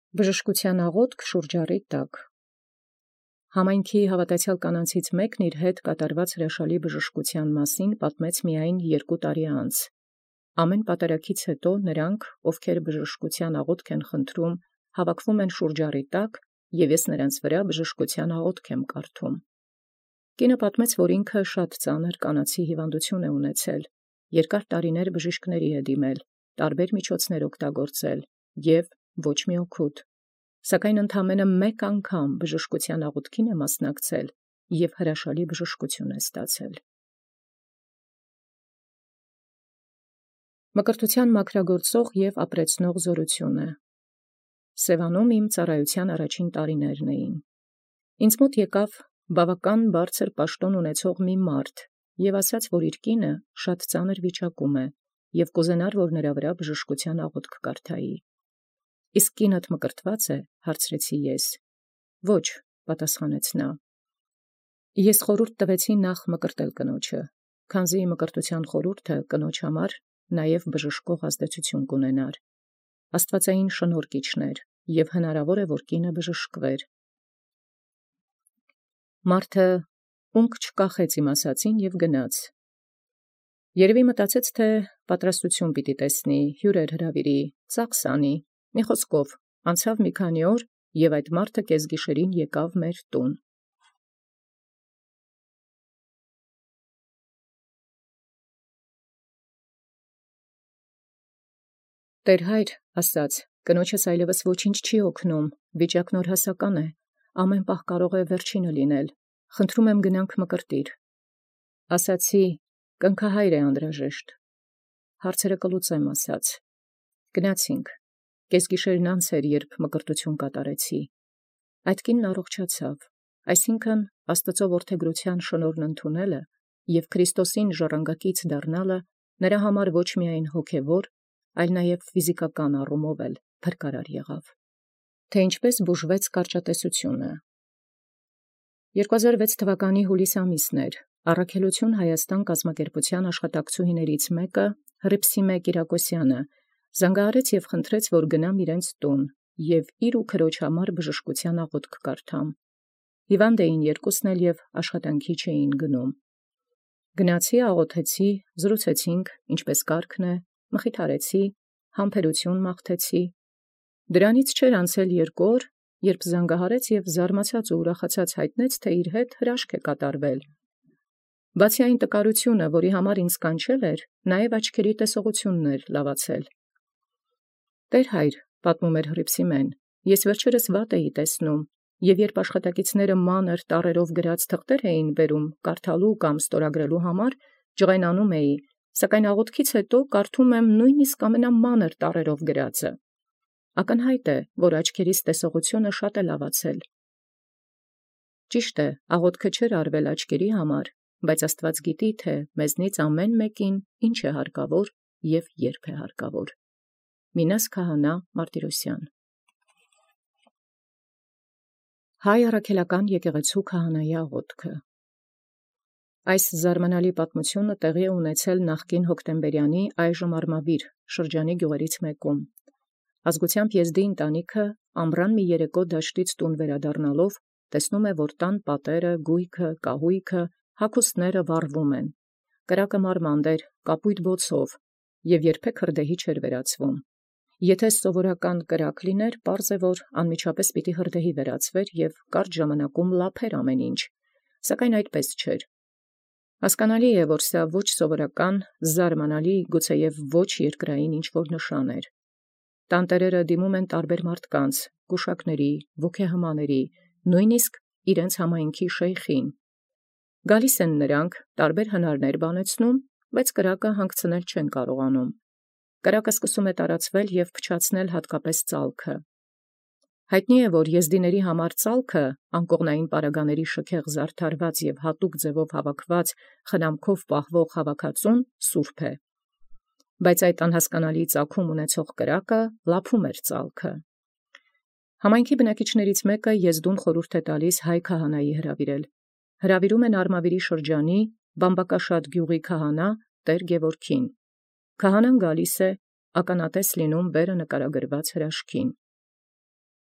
Բժշկության աղոթք շուրջառի տակ։ Համայնքի հավատացյալ կանանցից մեկն իր հետ կատարված հրաշալի բժշկության մասին պատմեց միայն 2 տարի անց։ Ամեն պատարագից հետո նրանք, ովքեր բժշկության աղոթք են խնդրում, հավաքվում են շուրջառի տակ, և ես նրանց վրա բժշկության աղոթք եմ կարդում։ Կինը պատմեց, որ ինքը շատ ծանր կանացի հիվանդություն է ունեցել, երկար տարիներ բժիշկների է դիմել, տարբեր միջոցներ օգտագործել և ոչ մի օգուտ, սակայն ընդամենը մեկ անգամ բժշկության աղոթքին է մասնակցել և հրաշալի բժշկություն է ստացել։ Մկրտության մաքրագործող և ապրեցնող զորությունը։ Սևանում իմ ծառայության առաջին տարիներն էին։ Ինձ մոտ եկավ բավական բարձր պաշտոն ունեցող մի մարդ և ասաց, որ իր կինը շատ ծանր վիճակում է և կուզենար, որ նրա վրա բժշկության աղոթք կարդայի։ Իսկ կինդ մկրտված է, հարցրեցի ես։ Ոչ, պատասխանեց նա։ Ես խորհուրդ տվեցի նախ մկրտել կնոջը, քանզի մկրտության խորհուրդը կնոջ համար նաև բժշկող ազդեցություն կունենար։ Աստվածային շնորհքիչն էր և հնարավոր է, որ կինը բժշկվեր։ Մարդը ունք չկախեց իմ ասածին և գնաց։ Երևի մտածեց, թե պատրաստություն պիտի տեսնի, հյուրեր հրավիրի, ծախս անի, մի խոսքով, անցավ մի քանի օր, և այդ մարդը կեսգիշերին եկավ մեր տուն։ Տեր հայր, ասաց, կնոջս այլևս ոչինչ չի օգնում, վիճակն օրհասական է, ամեն պահ կարող է վերջինը լինել, խնդրում եմ գնանք մկրտիր։ Ասացի, կնքահայր է անհրաժեշտ։ Հարցերը կլուծեմ, ասաց։ Գնացինք։ Կեսգիշերն անց էր, երբ մկրտություն կատարեցի։ Այդ կինն առողջացավ, այսինքն Աստծո որդեգրության շնորհն ընդունելը և Քրիստոսին ժառանգակից դառնալը նրա համար ոչ միայն հոգևոր, այլ նաև ֆիզիկական առումով էլ փրկարար եղավ։ Թե ինչպես բուժվեց կարճատեսությունը։ 2006 թվականի հուլիս ամիսն էր, Առաքելություն Հայաստան կազմակերպության աշխատակցուհիներից մեկը, Հռիփսիմե Կիրակոսյանը, զանգահարեց և խնդրեց, որ գնամ իրենց տուն և իր ու քրոջ համար բժշկության աղոթք կարդամ։ Հիվանդ էին երկուսն էլ և աշխատանքի չէին գնում։ Գնացի, աղոթեցի, զրուցեցինք, ինչպես կարգն է, մխիթարեցի, համբերություն մաղթեցի։ Դրանից չէր անցել 2 օր, երբ զանգահարեց և զարմացած ու ուրախացած հայտնեց, թե իր հետ հրաշք է կատարվել։ Բացի այն տկարությունը, որի համար ինձ կանչել էր, նաև աչքերի տեսողությունն էր լավացել։ Տեր հայր, պատմում էր Հռիփսիմեն, ես վերջերս վատ էի տեսնում, և երբ աշխատակիցները մանր տառերով գրած թղթեր էին բերում կարդալու կամ ստորագրելու համար, ջղայնանում էի, սակայն աղոթքից հետո կարդում եմ նույնիսկ ամենամանր տառերով գրածը։ Ակնհայտ է, որ աչքերիս տեսողությունը շատ է լավացել։ Ճիշտ է, աղոթքը չէր արվել աչքերի համար, բայց Աստված գիտի, թե մեզնից ամեն մեկին ինչ է հարկավոր և երբ է հարկավոր։ Մինաս Քահանա Մարտիրոսյան։ Հայ առաքելական եկեղեցու քահանայի աղոթքը։ Այս զարմանալի պատմությունը տեղի է ունեցել նախկին հոկտեմբերյանի այժմ Արմավիր շրջանի գյուղերից մեկում։ Ազգությամբ եզդի ընտանիքը ամռան մի երեկո դաշտից տուն վերադառնալով տեսնում է, որ տան պատերը, գույքը, կահույքը, հագուստները վառվում են։ Կրակը մարմանդ էր, կապույտ բոցով, և երբեք հրդեհի չէր վերածվում։ Եթե սովորական կրակ լիներ, պարզ է, որ անմիջապես պիտի հրդեհի վերածվեր և կարճ ժամանակում լափեր ամեն ինչ, սակայն այդպես չէր։ Հասկանալի է, որ սա ոչ սովորական, զարմանալի, գուցեև ոչ երկրային ինչ-որ նշան էր։ Տանտերերը դիմում են տարբեր մարդկանց, գուշակների, ոգեհմաների, նույնիսկ իրենց համայնքի շեյխին։ Գալիս են նրանք, տարբեր հնարներ բանեցնում, բայց կրակը հանգցնել չեն կարողանում։ Կրակը սկսում է տարածվել և փչացնել հատկապես ծալքը։ Հայտնի է, որ եզդիների համար ծալքը անկողնային պարագաների շքեղ զարդարված և հատուկ ձևով հավաքված խնամքով պահվող հավաքածուն սուրբ է, բայց այդ անհասկանալի ծագում ունեցող կրակը լափում էր ծալքը։ Համայնքի բնակիչներից մեկը եզդուն խորհուրդ է տալիս հայ քահանայի հրավիրել։ Հրավիրում են Արմավիրի շրջանի Բամբակաշատ գյուղի քահանա Տեր Գևորգին։ Քահանան գալիս է, ականատես լինում վերը նկարագրված հրաշքին։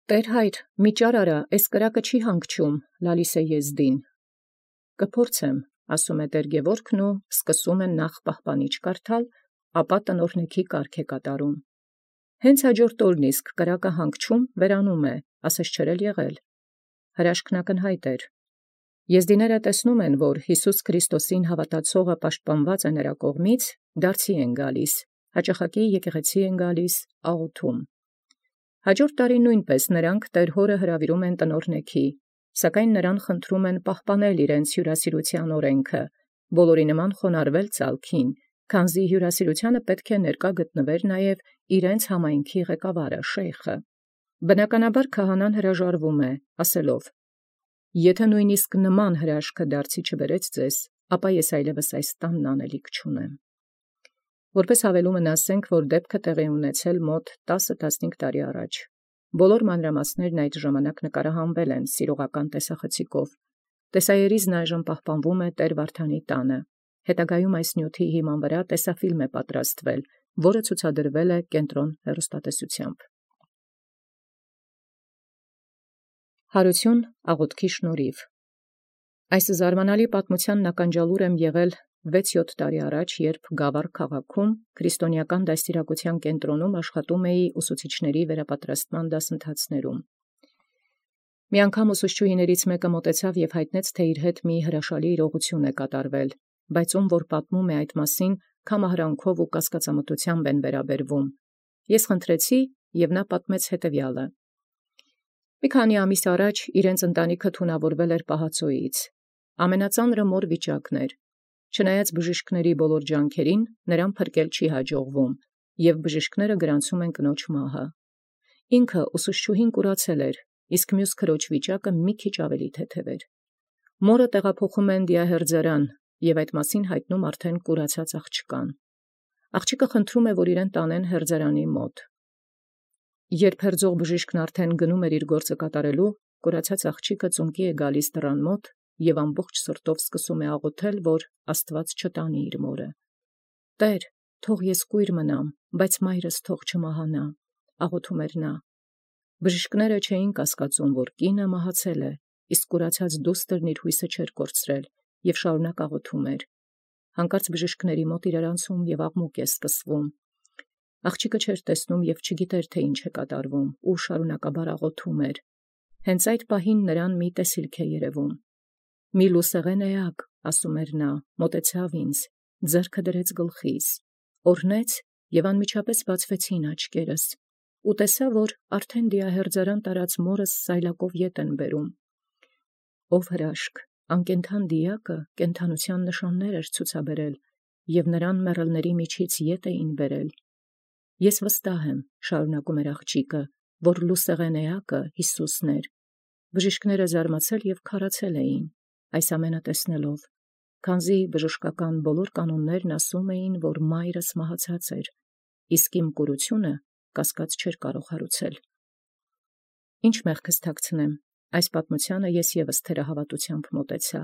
Տեր հայր, մի ճար արա, էս կրակը չի հանգչում, լալիս է եզդին։ Կփորձեմ, ասում է Տեր Գևորգն ու սկսում են նախ պահպանիչ կարդալ, ապա տնօրհնեքի կարգ է կատարում։ Հենց հաջորդ օրն իսկ կրակը հանգչում, վերանում է, ասես չէր եղել։ Հրաշքն ակնհայտ էր։ Եզդիները տեսնում են, որ Հիսուս Քրիստոսին հավատացողը պաշտպանված է նրա կողմից, դարձի են գալիս, հաճախակի եկեղեցի են գալիս, աղոթում։ Հաջորդ տարի նույնպես նրանք Տեր հորը հրավիրում են տնօրհնեքի, սակայն նրան խնդրում են պահպանել իրենց հյուրասիրության օրենքը, բոլորի նման խոնարհվել ծալքին, քանզի հյուրասիրությանը պետք է ներկա գտնվեր նաև իրենց համայնքի ղեկավարը, շեյխը։ Բնականաբար քահանան հրաժարվում է, ասելով. «Եթե նույնիսկ նման հրաշքը դարձի չբերեց ձեզ, ապա ես այլևս այս տանն անելիք չունեմ»։ Որպես հավելումն ասենք, որ դեպքը տեղի ունեցել մոտ 10-15 տարի առաջ։ Բոլոր մանրամասներն այդ ժամանակ նկարահանվել են սիրողական տեսախցիկով։ Տեսայերիզն այժմ պահպանվում է Տեր Վարդանի տանը։ Հետագայում այս նյութի հիման վրա տեսաֆիլմ է պատրաստվել, որը ցուցադրվել է Կենտրոն հեռուստատեսությամբ։ Հարություն աղոթքի շնորհիվ։ Այս զարմանալի պատմութեան ականջալուր եմ եղել 6-7 տարի առաջ, երբ Գավառ քաղաքում քրիստոնեական դաստիարակության կենտրոնում աշխատում էի ուսուցիչների վերապատրաստման դասընթացներում։ Մի անգամ ուսուցչուհիներից մեկը մոտեցավ եւ հայտնեց, թե իր հետ մի հրաշալի իրողություն է կատարվել, բայց ում որ պատմում է այդ մասին, կամահրանքով ու կասկածամտությամբ են վերաբերվում։ Ես խնդրեցի եւ նա պատմեց հետեւյալը. Մի քանի ամիս առաջ իրենց ընտանիքը թունավորվել էր պահածոյից։ Ամենածանրը մոր վիճակն էր։ Չնայած բժիշկների բոլոր ջանքերին, նրան փրկել չի հաջողվում, եւ բժիշկները գրանցում են կնոջ մահը։ Ինքը ուսուցչուհին կուրացել էր, իսկ մյուս քրոջ վիճակը մի քիչ ավելի թեթև էր։ Մորը տեղափոխում են դիահերձարան, եւ այդ մասին հայտնում արդեն կուրացած աղջկան։ Աղջիկը խնդրում է, որ իրեն տանեն հերձարանի մոտ։ Երբ հերձող բժիշկն արդեն գնում էր իր գործը կատարելու, կուրացած աղջիկը ծունկի է գալիս դռան մոտ եւ ամբողջ սրտով սկսում է աղոթել, որ Աստված չտանի իր մորը։ Տեր, թող ես կույր մնամ, բայց մայրս թող չմահանա, աղոթում էր նա։ Բժիշկները չէին կասկածում, որ կինը մահացել է, իսկ կուրացած դուստրն իր հույսը չէր կորցրել եւ շարունակ աղոթում էր։ Հանկարծ բժիշկների մոտ իրարանցում եւ աղմուկ է սկսվում։ Աղջիկը չէր տեսնում եւ չգիտեր, թե ինչ է կատարվում, ու շարունակաբար աղոթում էր։ Հենց այդ պահին նրան մի տեսիլք է երևում։ Մի լուսեղեն էակ, ասում էր նա, մոտեցավ ինձ, ձեռքը դրեց գլխիս, օրհնեց եւ անմիջապես բացվեցին աչքերս, ու տեսա, որ արդեն դիահերձարան տարած մորս սայլակով ետ են բերում։ Ով հրաշք, անկենդան դիակը կենդանության նշաններ էր ցուցաբերել եւ նրան մեռելների միջից ետ էին բերել։ Ես վստահ եմ, շարունակում էր աղջիկը, որ լուսեղեն էակը Հիսուսն էր։ Բժիշկները զարմացել եւ քարացել էին այս ամենը տեսնելով, քանզի բժշկական բոլոր կանոններն ասում էին, որ մայրս մահացած էր, իսկ իմ կուրությունը կասկած չէր կարող հարուցել։ Ինչ մեղքս թաքցնեմ, այս պատմությանը ես եւս թերահավատությամբ մոտեցա։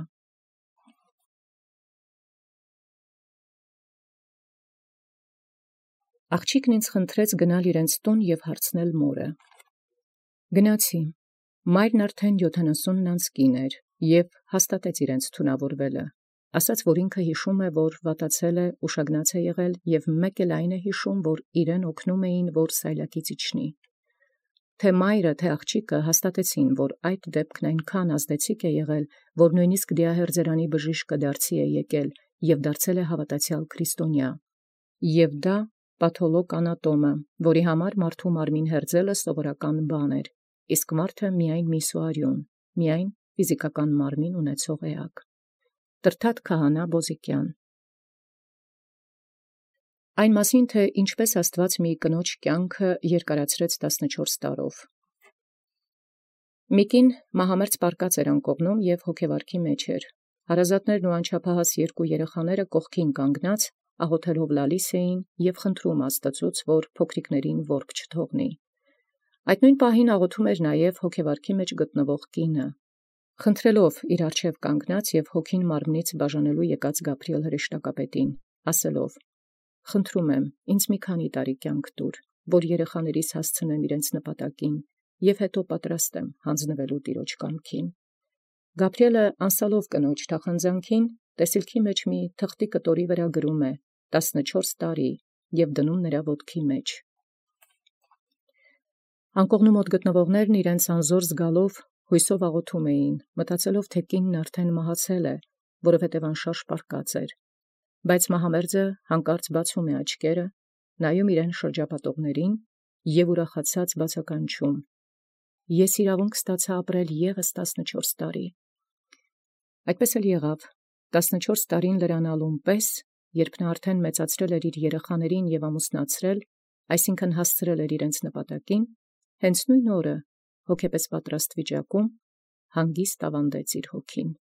Աղջիկն ինձ խնդրեց գնալ իրենց տուն եւ հարցնել մորը։ Գնացի։ Մայրն արդեն 70 անց կին էր եւ հաստատեց իրենց թունավորվելը։ Ասաց, որ ինքը հիշում է, որ վատացել է, ուշագնաց է եղել եւ մեկ էլ այն է հիշում, որ իրեն օգնում էին, որ սայլակից իջնի։ Թե մայրը, թե աղջիկը հաստատեցին, որ այդ դեպքն այնքան ազդեցիկ է եղել, որ նույնիսկ դիահերձարանի բժիշկը դարձի է եկել եւ դարձել է հավատացյալ քրիստոնյա։ Եվ դա պաթոլոգ-անատոմը, որի համար մարդու մարմին հերձելը սովորական բան էր, իսկ մարդը միայն միսուարիուն, միայն ֆիզիկական մարմին ունեցող էակ։ Տրթատ քահանա Բոզիկյան։ Այն մասին, թե ինչպես Աստված մի կնոջ կյանքը երկարացրեց 14 տարով։ Միկին մահամերձ պարկած էր անկողնում եւ հոգեվարքի մեջ էր։ Հարազատներն ու անչափահաս երկու երեխաները կողքին կանգնած աղոթելով լալիս էին եւ խնդրում Աստծուց, որ փոքրիկներին որբ չթողնի։ Այդ նույն պահին աղոթում էր նաեւ հոգեվարքի մեջ գտնվող կինը, խնդրելով իր առջև կանգնած եւ հոգին մարմնից բաժանելու եկած Գաբրիել հրեշտակապետին, ասելով. «Խնդրում եմ, ինձ մի քանի տարի կյանք տուր, որ երեխաներիս հասցնեմ իրենց նպատակին և հետո պատրաստ եմ հանձնվելու տիրոջ կամքին։ Գաբրիէլը անսալով կնոջ թախանձանքին տեսիլքի մեջ մի թղթի կտորի վրա գրում է 14 տարի և դնում նրա ոտքի մեջ։ Անկողնու մոտ գտնվողներն իրենց անզոր զգալով հույսով աղոթում էին, մտածելով թե կինն արդեն մահացել է, որովհետև անշարժ պառկած էր, բայց մահամերձը հանկարծ բացում է աչքերը, նայում իրեն շրջապատողներին և ուրախացած բացականչում. «Ես իրավունք ստացա ապրել ևս 14 տարի»։ Այդպես էլ եղավ, 14 տարին լրանալուն պես, երբ նա արդեն մեծացրել էր իր երեխաներին և ամուսնացրել, այսինքն հասցրել էր իրենց նպատակին, հենց նույն օրը, հոգեպես պատրաստ վիճակում, հանգիստ ավանդեց իր հոգին։